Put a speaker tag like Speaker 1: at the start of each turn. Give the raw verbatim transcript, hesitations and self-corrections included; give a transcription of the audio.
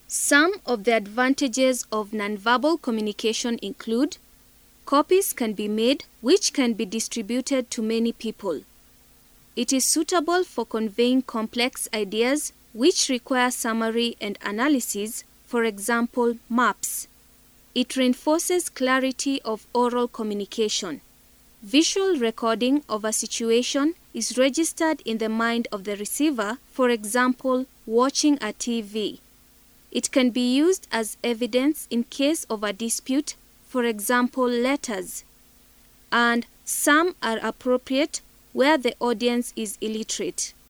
Speaker 1: Some of the advantages of nonverbal communication include: copies can be made which can be distributed to many people. It is suitable for conveying complex ideas which require summary and analysis, for example, maps. It reinforces clarity of oral communication. Visual recording of a situation is registered in the mind of the receiver, for example, watching a T V. It can be used as evidence in case of a dispute, for example, letters. And some are appropriate where the audience is illiterate.